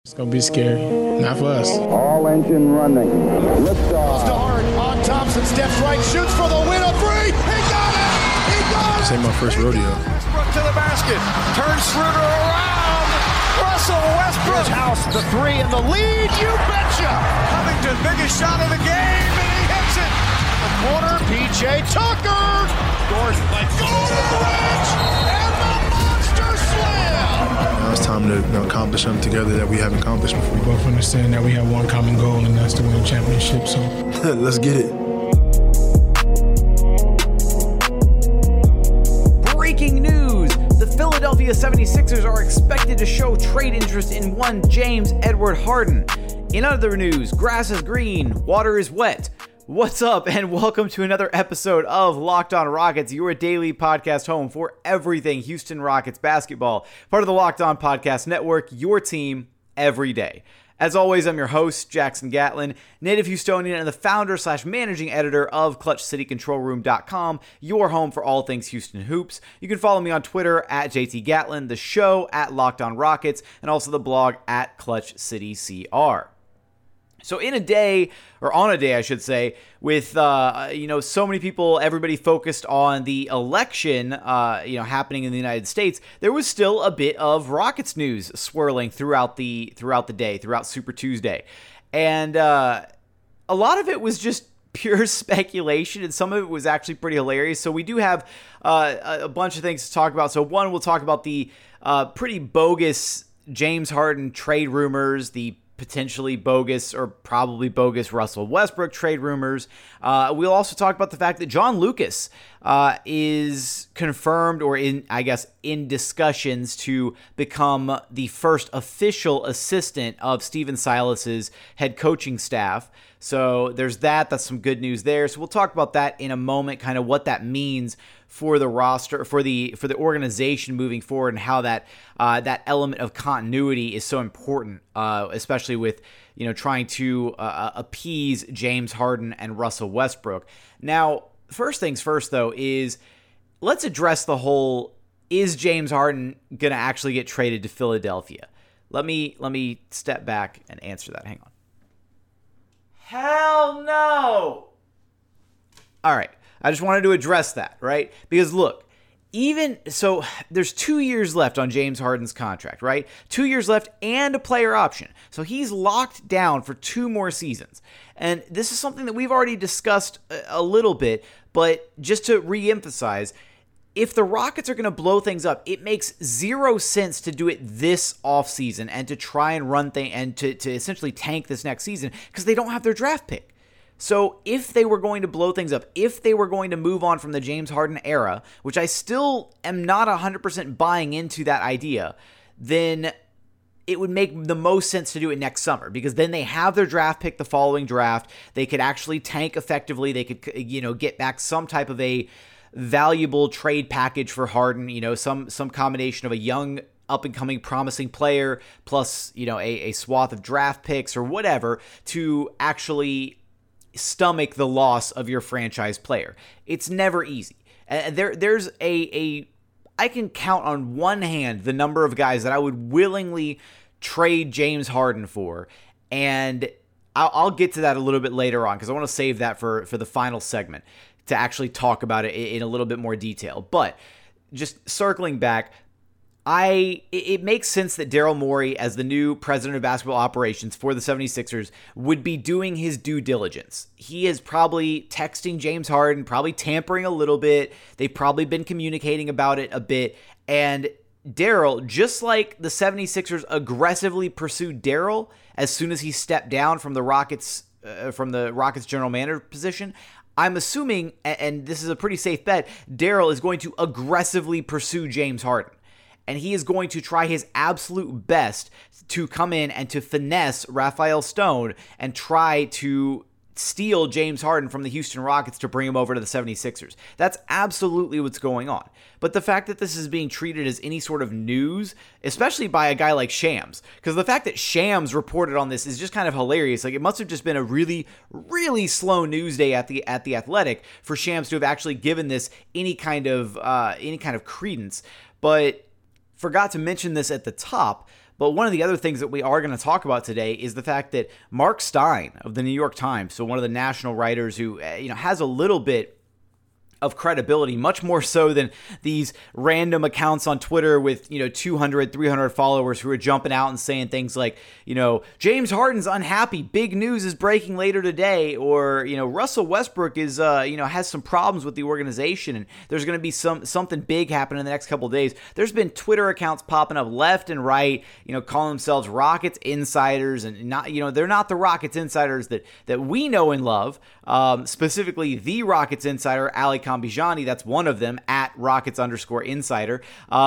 It's going to be scary. Not for us. All engine running. Liftoff. To Hart on Thompson, steps right, shoots for the win, a three. He got it! He got it! This ain't my first rodeo. Westbrook to the basket. Turns Schroeder around. Russell Westbrook. House the three and the lead. You betcha! Covington, biggest shot of the game, and he hits it. The corner, P.J. Tucker. Gordon, Rich, and the monster slam. Now it's time to accomplish something together that we haven't accomplished before. We both understand that we have one common goal, and that's to win a championship. So let's get it. Breaking news! The Philadelphia 76ers are expected to show trade interest in one James Edward Harden. In other news, grass is green, water is wet. What's up, and welcome to another episode of Locked On Rockets, your daily podcast home for everything Houston Rockets basketball. Part of the Locked On Podcast Network, your team every day. As always, I'm your host, Jackson Gatlin, native Houstonian and the founder/managing editor of ClutchCityControlRoom.com, your home for all things Houston Hoops. You can follow me on Twitter at JT Gatlin, the show at Locked On Rockets, and also the blog at Clutch City CR. So on a day, I should say, with, so many people, everybody focused on the election, happening in the United States, there was still a bit of Rockets news swirling throughout the day, throughout Super Tuesday. And a lot of it was just pure speculation, and some of it was actually pretty hilarious. So we do have a bunch of things to talk about. So one, we'll talk about the pretty bogus James Harden trade rumors, the potentially bogus or probably bogus Russell Westbrook trade rumors. We'll also talk about the fact that John Lucas is confirmed or in discussions to become the first official assistant of Stephen Silas's head coaching staff. So there's that. That's some good news there. So we'll talk about that in a moment, kind of what that means for the roster, for the organization moving forward, and how that element of continuity is so important, especially with trying to appease James Harden and Russell Westbrook. Now, first things first, though, is let's address the whole: is James Harden going to actually get traded to Philadelphia? Let me step back and answer that. Hang on. Hell no! All right. I just wanted to address that, right? Because look, even so, there's 2 years left on James Harden's contract, right? 2 years left and a player option. So he's locked down for 2 more seasons. And this is something that we've already discussed a little bit, but just to reemphasize, if the Rockets are going to blow things up, it makes 0 sense to do it this offseason and to try and run things and to essentially tank this next season because they don't have their draft pick. So if they were going to blow things up, if they were going to move on from the James Harden era, which I still am not 100% buying into that idea, then it would make the most sense to do it next summer because then they have their draft pick the following draft. They could actually tank effectively. They could, get back some type of a valuable trade package for Harden, some combination of a young up-and-coming promising player plus, a swath of draft picks or whatever to actually stomach the loss of your franchise player. It's never easy. There's I can count on one hand the number of guys that I would willingly trade James Harden for, and I'll get to that a little bit later on because I want to save that for the final segment to actually talk about it in a little bit more detail. But just circling back, it makes sense that Daryl Morey, as the new president of basketball operations for the 76ers, would be doing his due diligence. He is probably texting James Harden, probably tampering a little bit. They've probably been communicating about it a bit. And Daryl, just like the 76ers aggressively pursued Daryl as soon as he stepped down from the Rockets general manager position, I'm assuming, and this is a pretty safe bet, Daryl is going to aggressively pursue James Harden. And he is going to try his absolute best to come in and to finesse Rafael Stone and try to steal James Harden from the Houston Rockets to bring him over to the 76ers. That's absolutely what's going on. But the fact that this is being treated as any sort of news, especially by a guy like Shams, because the fact that Shams reported on this is just kind of hilarious. Like, it must have just been a really, really slow news day at the Athletic for Shams to have actually given this any kind of credence. But forgot to mention this at the top, But one of the other things that we are going to talk about today is the fact that Mark Stein of the New York Times, so one of the national writers who has a little bit of credibility, much more so than these random accounts on Twitter with, 200, 300 followers who are jumping out and saying things like, James Harden's unhappy, big news is breaking later today, or, Russell Westbrook is, has some problems with the organization and there's going to be something big happening in the next couple of days. There's been Twitter accounts popping up left and right, calling themselves Rockets insiders, and not, they're not the Rockets insiders that we know and love, specifically the Rockets insider, Ali Kambijani. That's one of them, at Rockets_insider.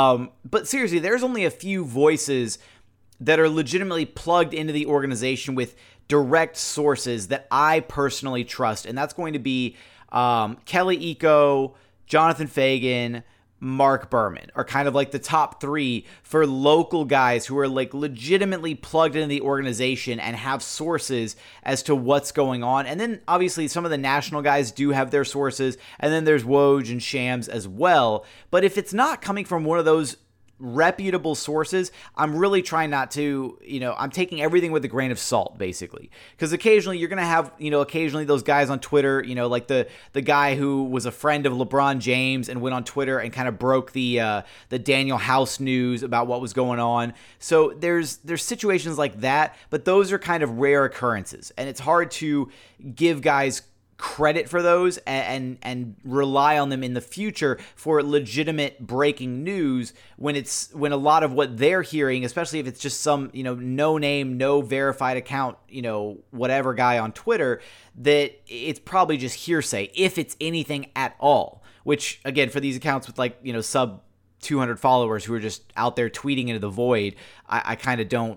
But seriously, there's only a few voices that are legitimately plugged into the organization with direct sources that I personally trust. And that's going to be Kelly Iko, Jonathan Fagan, Mark Berman are kind of like the top three for local guys who are like legitimately plugged into the organization and have sources as to what's going on. And then obviously some of the national guys do have their sources, and then there's Woj and Shams as well. But if it's not coming from one of those reputable sources, I'm really trying not to, I'm taking everything with a grain of salt, basically. Because occasionally you're going to have, occasionally those guys on Twitter, like the guy who was a friend of LeBron James and went on Twitter and kind of broke the Daniel House news about what was going on. So there's situations like that, but those are kind of rare occurrences. And it's hard to give guys credit for those and rely on them in the future for legitimate breaking news when a lot of what they're hearing, especially if it's just some, no name, no verified account, whatever guy on Twitter, that it's probably just hearsay, if it's anything at all, which again, for these accounts with sub 200 followers who are just out there tweeting into the void, I kind of don't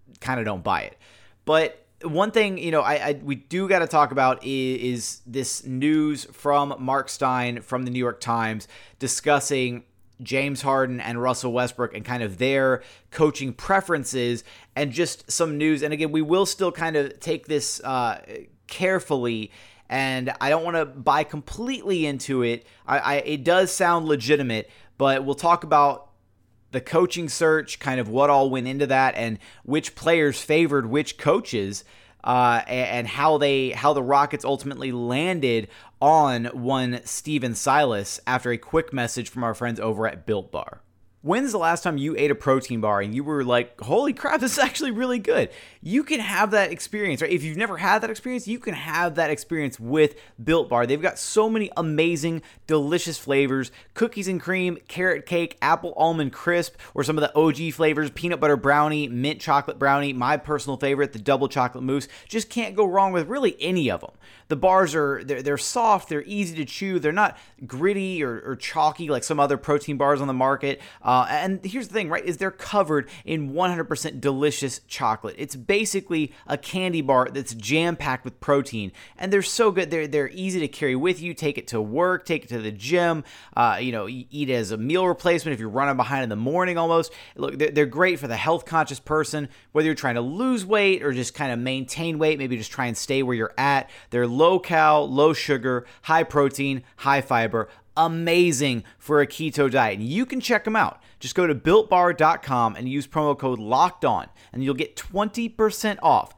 buy it. But one thing, we do got to talk about is this news from Mark Stein from the New York Times discussing James Harden and Russell Westbrook and kind of their coaching preferences, and just some news. And again, we will still kind of take this carefully, and I don't want to buy completely into it. It does sound legitimate, but we'll talk about the coaching search, kind of what all went into that, and which players favored which coaches, and how the Rockets ultimately landed on one Stephen Silas after a quick message from our friends over at Built Bar. When's the last time you ate a protein bar and you were like, holy crap, this is actually really good? You can have that experience, right? If you've never had that experience, you can have that experience with Built Bar. They've got so many amazing, delicious flavors: cookies and cream, carrot cake, apple almond crisp, or some of the OG flavors, peanut butter brownie, mint chocolate brownie, my personal favorite, the double chocolate mousse. Just can't go wrong with really any of them. The bars they're soft, they're easy to chew, they're not gritty or chalky like some other protein bars on the market. And here's the thing, right, is they're covered in 100% delicious chocolate. It's basically a candy bar that's jam-packed with protein, and they're so good. They're easy to carry with you. Take it to work, take it to the gym, eat it as a meal replacement if you're running behind in the morning almost. Look, they're great for the health-conscious person, whether you're trying to lose weight or just kind of maintain weight, maybe just try and stay where you're at. They're low-cal, low-sugar, high-protein, high-fiber, amazing for a keto diet. And you can check them out. Just go to BuiltBar.com and use promo code LOCKEDON, and you'll get 20% off,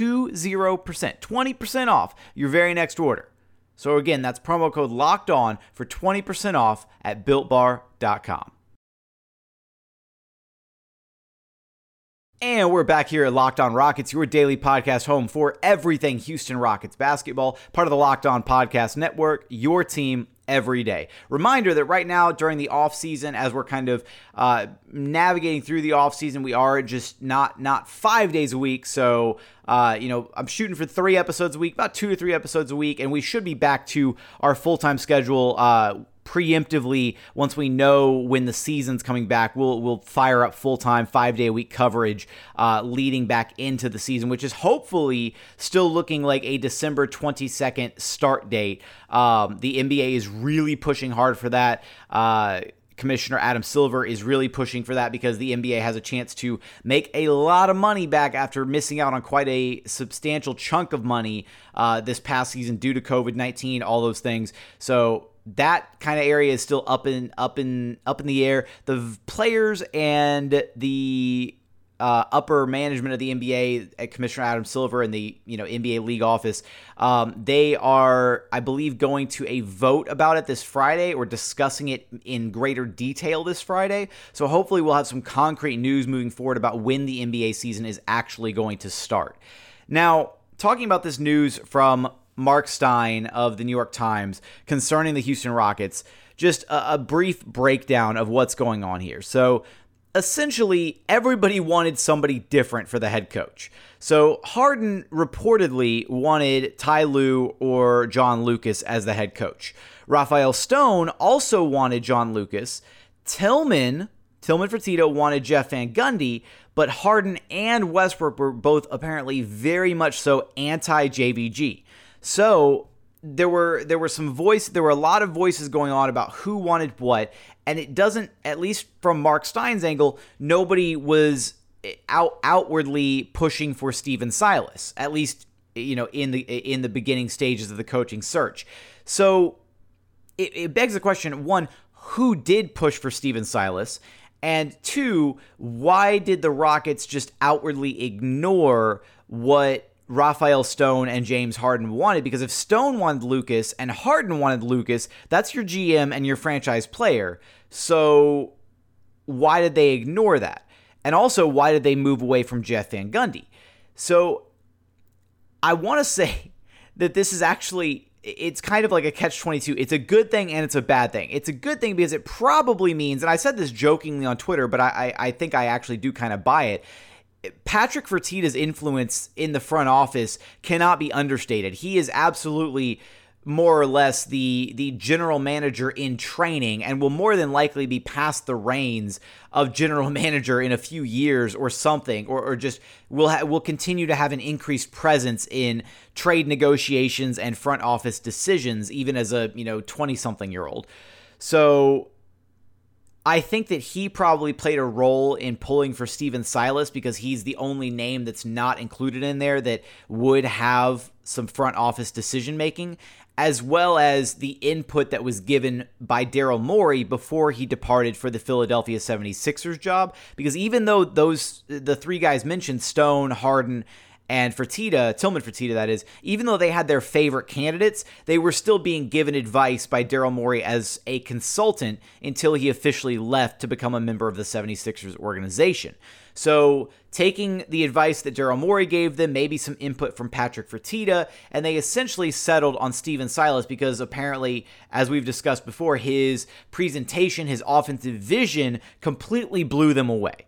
20% off your very next order. So again, that's promo code LOCKEDON for 20% off at BuiltBar.com. And we're back here at Locked On Rockets, your daily podcast home for everything Houston Rockets basketball, part of the Locked On Podcast Network, your team every day. Reminder that right now during the offseason, as we're kind of navigating through the offseason, we are just not 5 days a week. So, I'm shooting for 3 episodes a week, about 2 to 3 episodes a week, and we should be back to our full-time schedule preemptively. Once we know when the season's coming back, we'll fire up full-time 5-day-a-week coverage leading back into the season, which is hopefully still looking like a December 22nd start date. The NBA is really pushing hard for that. Commissioner Adam Silver is really pushing for that because the NBA has a chance to make a lot of money back after missing out on quite a substantial chunk of money this past season due to COVID-19, all those things. So that kind of area is still up in the air. The players and the upper management of the NBA, Commissioner Adam Silver and the NBA league office, they are, I believe, going to a vote about it this Friday, or discussing it in greater detail this Friday. So hopefully we'll have some concrete news moving forward about when the NBA season is actually going to start. Now, talking about this news from Mark Stein of the New York Times concerning the Houston Rockets, just a brief breakdown of what's going on here. So essentially, everybody wanted somebody different for the head coach. So Harden reportedly wanted Ty Lue or John Lucas as the head coach. Rafael Stone also wanted John Lucas. Tillman Fertitta wanted Jeff Van Gundy, but Harden and Westbrook were both apparently very much so anti-JVG. So there were a lot of voices going on about who wanted what, and it doesn't, at least from Mark Stein's angle, nobody was outwardly pushing for Stephen Silas, at least in the beginning stages of the coaching search. So it begs the question: one, who did push for Stephen Silas? And two, why did the Rockets just outwardly ignore what Rafael Stone and James Harden wanted? Because if Stone wanted Lucas and Harden wanted Lucas, that's your GM and your franchise player. So why did they ignore that? And also, why did they move away from Jeff Van Gundy? So I want to say that this is actually, it's kind of like a catch-22. It's a good thing and it's a bad thing. It's a good thing because it probably means, and I said this jokingly on Twitter, but I think I actually do kind of buy it, Patrick Fertitta's influence in the front office cannot be understated. He is absolutely more or less the general manager in training, and will more than likely be past the reins of general manager in a few years or something, or just will continue to have an increased presence in trade negotiations and front office decisions, even as a 20-something-year-old. So I think that he probably played a role in pulling for Stephen Silas, because he's the only name that's not included in there that would have some front office decision making, as well as the input that was given by Daryl Morey before he departed for the Philadelphia 76ers job. Because even though the three guys mentioned, Stone, Harden, and Tillman Fertitta, that is, even though they had their favorite candidates, they were still being given advice by Daryl Morey as a consultant until he officially left to become a member of the 76ers organization. So taking the advice that Daryl Morey gave them, maybe some input from Patrick Fertitta, and they essentially settled on Stephen Silas because apparently, as we've discussed before, his presentation, his offensive vision completely blew them away.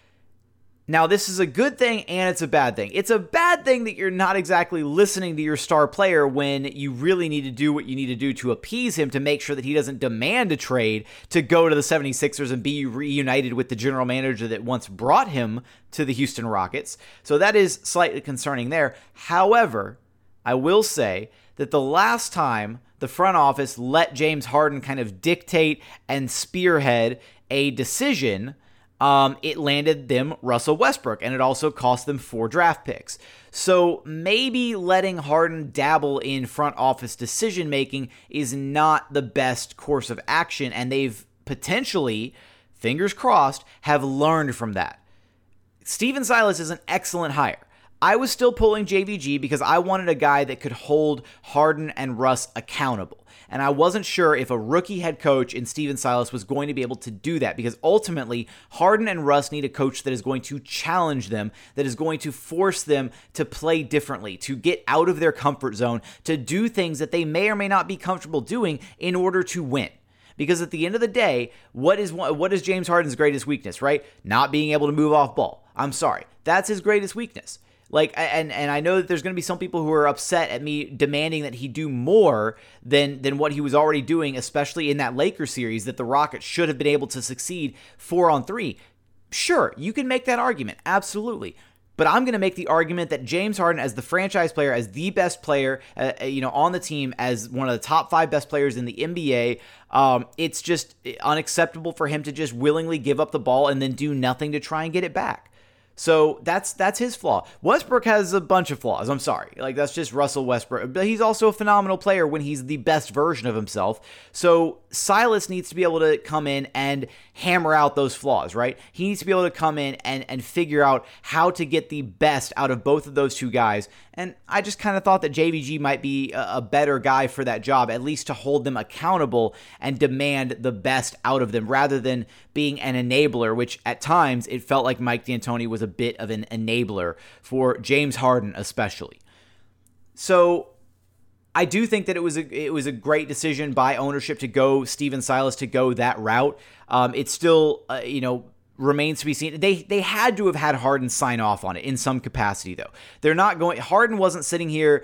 Now, this is a good thing and it's a bad thing. It's a bad thing that you're not exactly listening to your star player when you really need to do what you need to do to appease him, to make sure that he doesn't demand a trade to go to the 76ers and be reunited with the general manager that once brought him to the Houston Rockets. So that is slightly concerning there. However, I will say that the last time the front office let James Harden kind of dictate and spearhead a decision, it landed them Russell Westbrook, and it also cost them 4 draft picks. So maybe letting Harden dabble in front office decision-making is not the best course of action, and they've potentially, fingers crossed, have learned from that. Stephen Silas is an excellent hire. I was still pulling JVG because I wanted a guy that could hold Harden and Russ accountable. And I wasn't sure if a rookie head coach in Stephen Silas was going to be able to do that, because ultimately Harden and Russ need a coach that is going to challenge them, that is going to force them to play differently, to get out of their comfort zone, to do things that they may or may not be comfortable doing in order to win. Because at the end of the day, what is James Harden's greatest weakness, right? Not being able to move off ball. I'm sorry. That's his greatest weakness. And I know that there's going to be some people who are upset at me demanding that he do more than what he was already doing, especially in that Lakers series, that the Rockets should have been able to succeed 4-on-3. Sure, you can make that argument. Absolutely. But I'm going to make the argument that James Harden, as the franchise player, as the best player, on the team, as one of the top 5 best players in the NBA, it's just unacceptable for him to just willingly give up the ball and then do nothing to try and get it back. So that's his flaw. Westbrook has a bunch of flaws. I'm sorry. Like, that's just Russell Westbrook. But he's also a phenomenal player when he's the best version of himself. So Silas needs to be able to come in and hammer out those flaws, right? He needs to be able to come in and figure out how to get the best out of both of those two guys. And I just kind of thought that JVG might be a better guy for that job, at least to hold them accountable and demand the best out of them, rather than being an enabler, which at times it felt like Mike D'Antoni was a bit of an enabler for James Harden especially. So I do think that it was a great decision by ownership to go Stephen Silas, to go that route. It still, remains to be seen. They had to have had Harden sign off on it in some capacity, though. They're not going. Harden wasn't sitting here,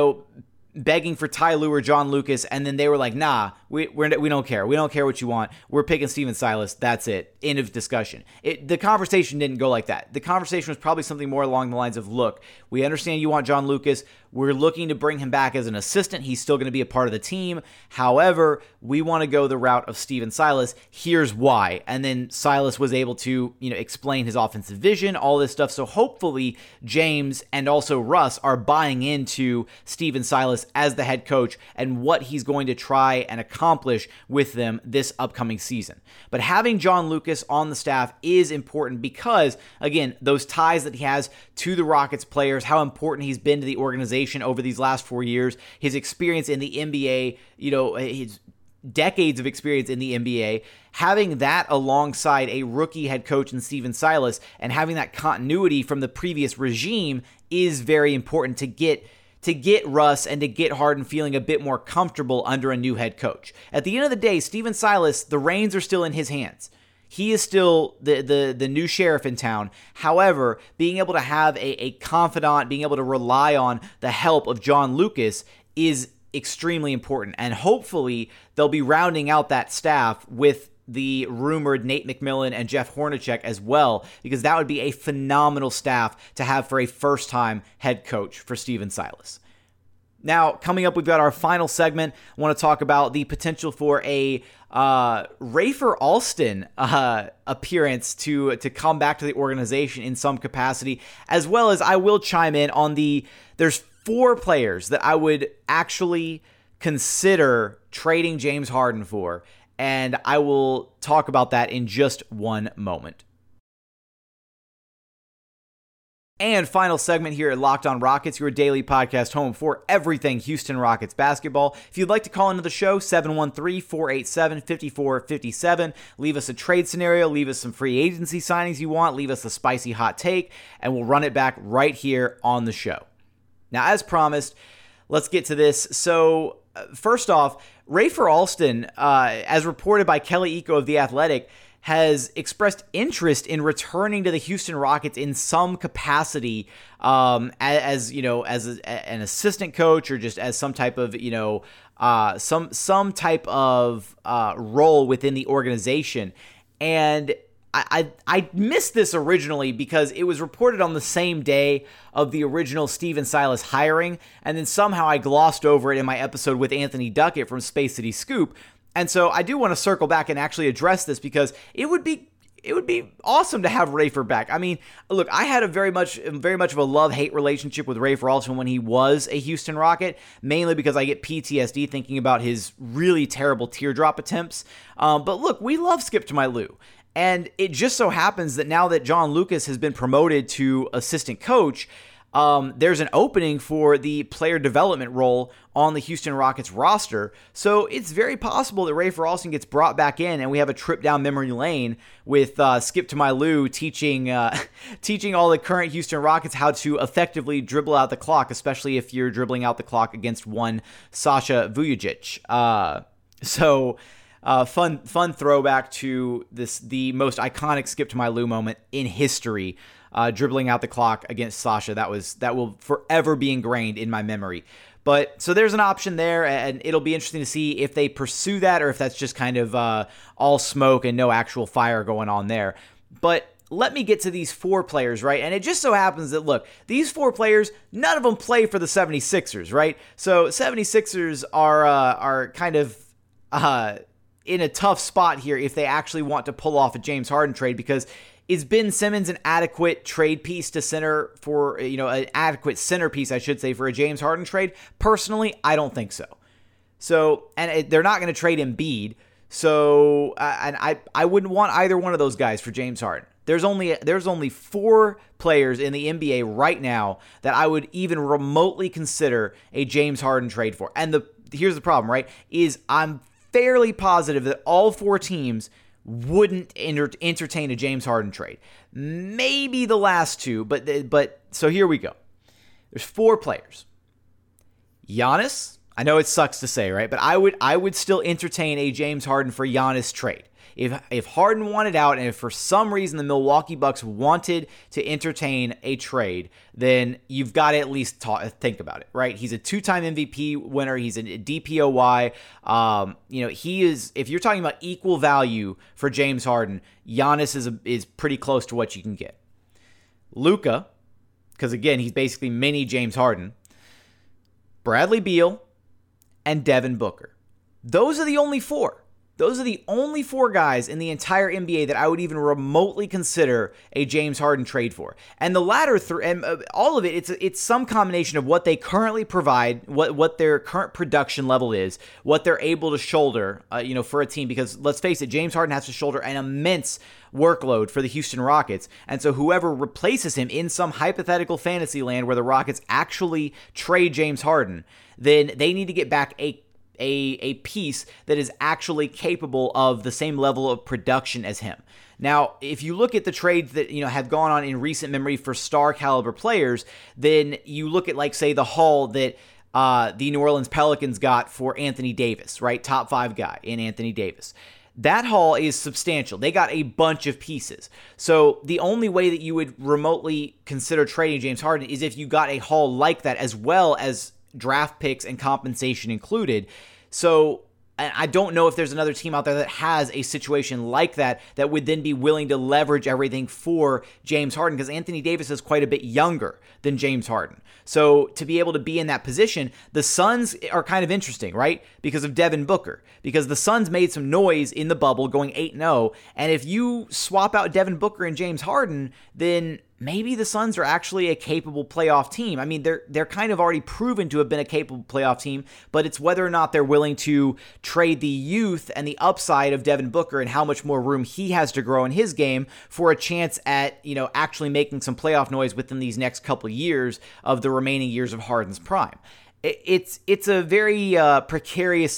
begging for Ty Lue or John Lucas, and then they were like, nah, we don't care. We don't care what you want. We're picking Stephen Silas. That's it. End of discussion. The conversation didn't go like that. The conversation was probably something more along the lines of, look, we understand you want John Lucas. We're looking to bring him back as an assistant. He's still going to be a part of the team. However, we want to go the route of Stephen Silas. Here's why. And then Silas was able to, explain his offensive vision, all this stuff. So hopefully James and also Russ are buying into Stephen Silas as the head coach and what he's going to try and accomplish with them this upcoming season. But having John Lucas on the staff is important because, again, those ties that he has to the Rockets players, how important he's been to the organization over these last 4 years, his experience in the NBA, his decades of experience in the NBA, having that alongside a rookie head coach in Stephen Silas and having that continuity from the previous regime is very important to get Russ and to get Harden feeling a bit more comfortable under a new head coach. At the end of the day, Stephen Silas, the reins are still in his hands. He is still the new sheriff in town. However, being able to have a confidant, being able to rely on the help of John Lucas is extremely important. And hopefully they'll be rounding out that staff with the rumored Nate McMillan and Jeff Hornacek as well, because that would be a phenomenal staff to have for a first-time head coach for Stephen Silas. Now, coming up, we've got our final segment. I want to talk about the potential for a Rafer Alston appearance to come back to the organization in some capacity, as well as I will chime in on there's 4 players that I would actually consider trading James Harden for, and I will talk about that in just one moment. And final segment here at Locked On Rockets, your daily podcast home for everything Houston Rockets basketball. If you'd like to call into the show, 713-487-5457. Leave us a trade scenario, leave us some free agency signings you want, leave us a spicy hot take, and we'll run it back right here on the show. Now, as promised, let's get to this. So, first off, Rafer Alston, as reported by Kelly Iko of The Athletic, has expressed interest in returning to the Houston Rockets in some capacity, as an assistant coach or just as some type of some type of role within the organization. And I missed this originally because it was reported on the same day of the original Stephen Silas hiring, and then somehow I glossed over it in my episode with Anthony Duckett from Space City Scoop. And so I do want to circle back and actually address this because it would be awesome to have Rafer back. I mean, look, I had a very much of a love-hate relationship with Rafer Alston when he was a Houston Rocket, mainly because I get PTSD thinking about his really terrible teardrop attempts. But look, we love Skip to My Lou. And it just so happens that now that John Lucas has been promoted to assistant coach, there's an opening for the player development role on the Houston Rockets roster. So it's very possible that Rafer Alston gets brought back in and we have a trip down memory lane with Skip to My Lou teaching all the current Houston Rockets how to effectively dribble out the clock, especially if you're dribbling out the clock against one Sasha Vujacic. Fun throwback to the most iconic Skip to My Lou moment in history. Dribbling out the clock against Sasha. That will forever be ingrained in my memory. But so there's an option there, and it'll be interesting to see if they pursue that or if that's just kind of all smoke and no actual fire going on there. But let me get to these 4 players, right? And it just so happens that, look, these 4 players, none of them play for the 76ers, right? So 76ers are kind of in a tough spot here if they actually want to pull off a James Harden trade, because Is Ben Simmons an adequate trade piece to center for, an adequate centerpiece, I should say, for a James Harden trade? Personally, I don't think so. So, and they're not going to trade Embiid. So, and I wouldn't want either one of those guys for James Harden. There's only 4 players in the NBA right now that I would even remotely consider a James Harden trade for. And here's the problem, right? Is I'm fairly positive that all 4 teams wouldn't entertain a James Harden trade. Maybe the last 2, but so here we go. There's 4 players. Giannis, I know it sucks to say, right? But I would still entertain a James Harden for Giannis trade. If Harden wanted out, and if for some reason the Milwaukee Bucks wanted to entertain a trade, then you've got to at least think about it, right? He's a 2-time MVP winner. He's a DPOY. He is. If you're talking about equal value for James Harden, Giannis is pretty close to what you can get. Luka, because again, he's basically mini James Harden. Bradley Beal, and Devin Booker. Those are the only 4. Those are the only 4 guys in the entire NBA that I would even remotely consider a James Harden trade for. And the latter and all of it, it's some combination of what they currently provide, what their current production level is, what they're able to shoulder, for a team. Because let's face it, James Harden has to shoulder an immense workload for the Houston Rockets. And so whoever replaces him in some hypothetical fantasy land where the Rockets actually trade James Harden, then they need to get back a piece that is actually capable of the same level of production as him. Now, if you look at the trades that have gone on in recent memory for star caliber players, then you look at, like, say, the haul that the New Orleans Pelicans got for Anthony Davis, right? Top 5 guy in Anthony Davis. That haul is substantial. They got a bunch of pieces. So the only way that you would remotely consider trading James Harden is if you got a haul like that, as well as draft picks and compensation included. So I don't know if there's another team out there that has a situation like that would then be willing to leverage everything for James Harden, because Anthony Davis is quite a bit younger than James Harden. So to be able to be in that position, the Suns are kind of interesting, right? Because of Devin Booker. Because the Suns made some noise in the bubble going 8-0. And if you swap out Devin Booker and James Harden, then maybe the Suns are actually a capable playoff team. I mean, they're kind of already proven to have been a capable playoff team, but it's whether or not they're willing to trade the youth and the upside of Devin Booker and how much more room he has to grow in his game for a chance at, actually making some playoff noise within these next couple years of the remaining years of Harden's prime. It's a very precarious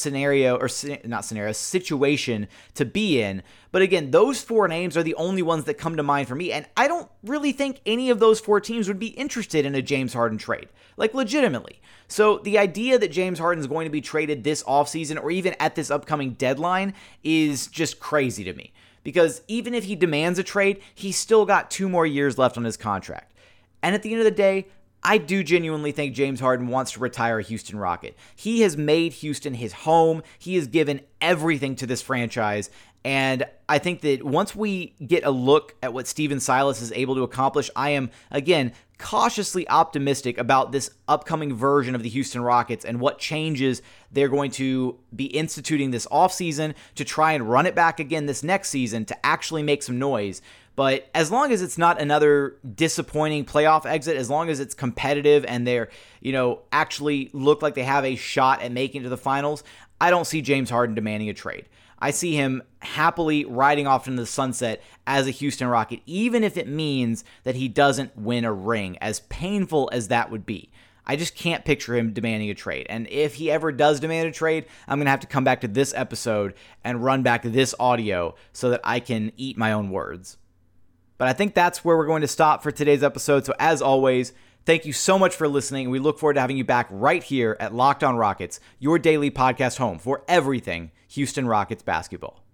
situation to be in. But again, those 4 names are the only ones that come to mind for me. And I don't really think any of those 4 teams would be interested in a James Harden trade, like legitimately. So the idea that James Harden is going to be traded this offseason or even at this upcoming deadline is just crazy to me. Because even if he demands a trade, he's still got 2 more years left on his contract. And at the end of the day, I do genuinely think James Harden wants to retire a Houston Rocket. He has made Houston his home. He has given everything to this franchise. And I think that once we get a look at what Stephen Silas is able to accomplish, I am, again, cautiously optimistic about this upcoming version of the Houston Rockets and what changes they're going to be instituting this offseason to try and run it back again this next season to actually make some noise. But as long as it's not another disappointing playoff exit, as long as it's competitive and they're, actually look like they have a shot at making it to the finals, I don't see James Harden demanding a trade. I see him happily riding off into the sunset as a Houston Rocket, even if it means that he doesn't win a ring, as painful as that would be. I just can't picture him demanding a trade. And if he ever does demand a trade, I'm going to have to come back to this episode and run back this audio so that I can eat my own words. But I think that's where we're going to stop for today's episode. So as always, thank you so much for listening. We look forward to having you back right here at Locked On Rockets, your daily podcast home for everything Houston Rockets basketball.